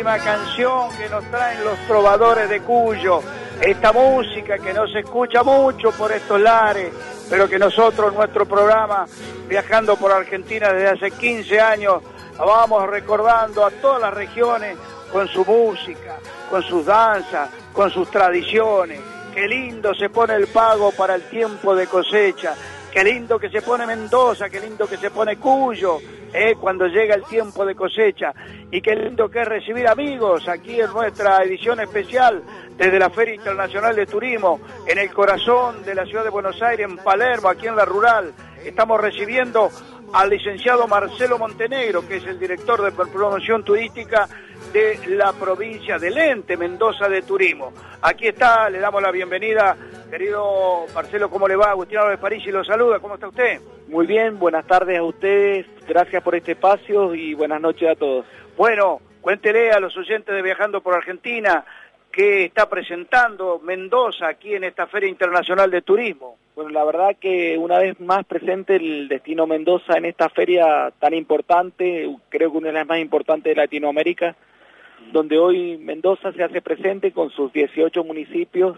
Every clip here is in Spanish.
bellísima canción que nos traen los trovadores de Cuyo, esta música que no se escucha mucho por estos lares, pero que nosotros, nuestro programa, viajando por Argentina desde hace 15 años, vamos recordando a todas las regiones con su música, con sus danzas, con sus tradiciones. Qué lindo se pone el pago para el tiempo de cosecha, qué lindo que se pone Mendoza, qué lindo que se pone Cuyo, cuando llega el tiempo de cosecha, y qué lindo que es recibir amigos aquí en nuestra edición especial desde la Feria Internacional de Turismo, en el corazón de la ciudad de Buenos Aires, en Palermo, aquí en la Rural. Estamos recibiendo al licenciado Marcelo Montenegro, que es el director de promoción turística de la provincia del ente Mendoza de Turismo. Aquí está, le damos la bienvenida. Querido Marcelo, ¿cómo le va? Agustín Álvarez Parisi lo saluda, ¿cómo está usted? Muy bien, buenas tardes a ustedes, gracias por este espacio y buenas noches a todos. Bueno, cuéntele a los oyentes de Viajando por Argentina qué está presentando Mendoza aquí en esta Feria Internacional de Turismo. Bueno, la verdad que una vez más presente el destino Mendoza en esta feria tan importante, creo que una de las más importantes de Latinoamérica, donde hoy Mendoza se hace presente con sus 18 municipios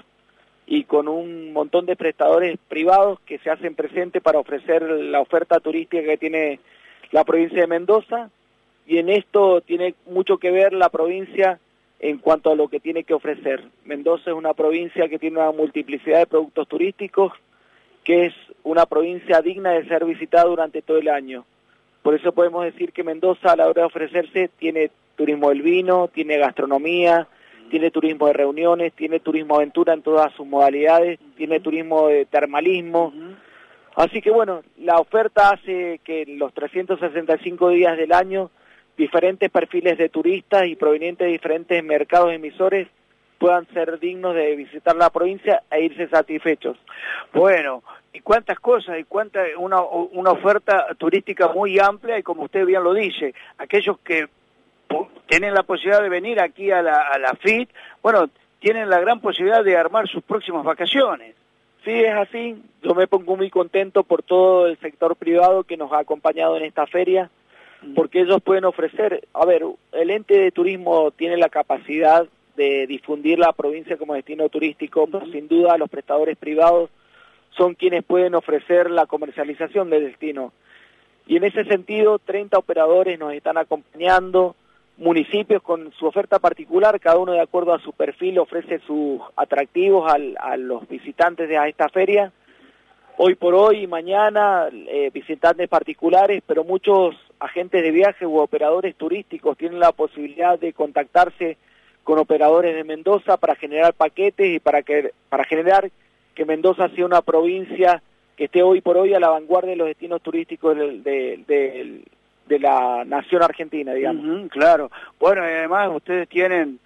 y con un montón de prestadores privados que se hacen presentes para ofrecer la oferta turística que tiene la provincia de Mendoza, y en esto tiene mucho que ver la provincia en cuanto a lo que tiene que ofrecer. Mendoza es una provincia que tiene una multiplicidad de productos turísticos, que es una provincia digna de ser visitada durante todo el año. Por eso podemos decir que Mendoza, a la hora de ofrecerse, tiene turismo del vino, tiene gastronomía, tiene turismo de reuniones, tiene turismo aventura en todas sus modalidades, tiene turismo de termalismo. Así que bueno, la oferta hace que en los 365 días del año diferentes perfiles de turistas y provenientes de diferentes mercados emisores puedan ser dignos de visitar la provincia e irse satisfechos. Bueno, y cuántas cosas, y una oferta turística muy amplia, y como usted bien lo dice, aquellos que tienen la posibilidad de venir aquí a la FIT, bueno, tienen la gran posibilidad de armar sus próximas vacaciones. Sí, es así. Yo me pongo muy contento por todo el sector privado que nos ha acompañado en esta feria, porque ellos pueden ofrecer, a ver, el ente de turismo tiene la capacidad de difundir la provincia como destino turístico, pero sin duda los prestadores privados son quienes pueden ofrecer la comercialización del destino. Y en ese sentido, 30 operadores nos están acompañando, municipios con su oferta particular, cada uno de acuerdo a su perfil ofrece sus atractivos a los visitantes de esta feria. Hoy por hoy y mañana, visitantes particulares, pero muchos agentes de viaje u operadores turísticos tienen la posibilidad de contactarse con operadores de Mendoza para generar paquetes y para generar que Mendoza sea una provincia que esté hoy por hoy a la vanguardia de los destinos turísticos de la nación argentina, digamos. Claro. Bueno, y además ustedes tienen,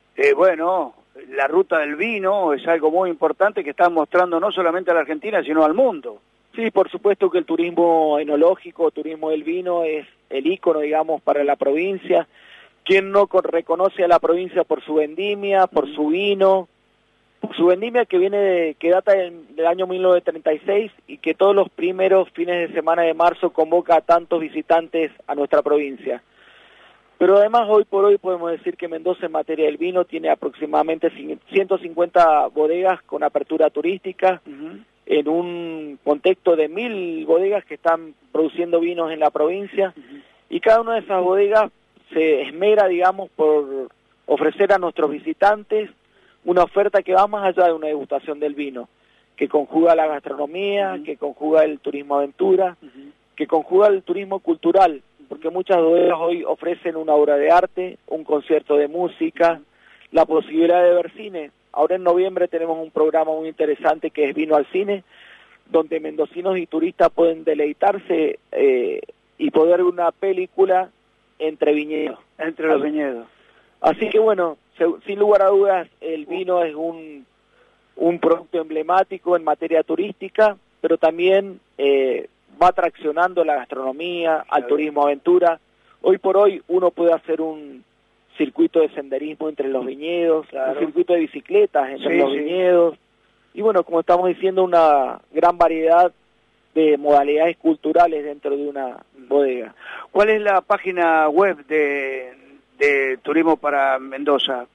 la ruta del vino es algo muy importante que están mostrando no solamente a la Argentina, sino al mundo. Sí, por supuesto que el turismo enológico, turismo del vino es el ícono, digamos, para la provincia. ¿Quién no reconoce a la provincia por su vendimia, por su vino? Por su vendimia que data del año 1936 y que todos los primeros fines de semana de marzo convoca a tantos visitantes a nuestra provincia. Pero además hoy por hoy podemos decir que Mendoza en materia del vino tiene aproximadamente 150 bodegas con apertura turística, en un contexto de 1000 bodegas que están produciendo vinos en la provincia, y cada una de esas bodegas se esmera, digamos, por ofrecer a nuestros visitantes una oferta que va más allá de una degustación del vino, que conjuga la gastronomía, que conjuga el turismo aventura, que conjuga el turismo cultural, porque muchas bodegas hoy ofrecen una obra de arte, un concierto de música, la posibilidad de ver cine. Ahora en noviembre tenemos un programa muy interesante que es Vino al Cine, donde mendocinos y turistas pueden deleitarse y poder ver una película entre viñedos. Entre los viñedos. Así que bueno, sin lugar a dudas, el vino es un producto emblemático en materia turística, pero también va traccionando la gastronomía, al turismo aventura. Hoy por hoy uno puede hacer un circuito de senderismo entre los viñedos, un circuito de bicicletas entre los viñedos, y bueno, como estamos diciendo, una gran variedad de modalidades culturales dentro de una bodega. ¿Cuál es la página web de turismo para Mendoza.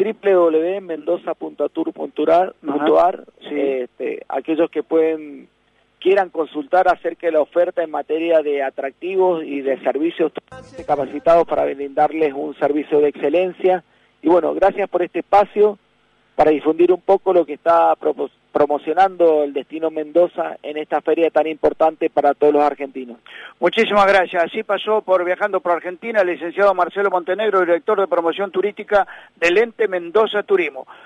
www.mendoza.tour.ar. Sí. Aquellos que quieran consultar acerca de la oferta en materia de atractivos y de servicios capacitados para brindarles un servicio de excelencia. Y bueno, gracias por este espacio para difundir un poco lo que está promocionando el destino Mendoza en esta feria tan importante para todos los argentinos. Muchísimas gracias. Así pasó por Viajando por Argentina el licenciado Marcelo Montenegro, director de promoción turística del ente Mendoza Turismo.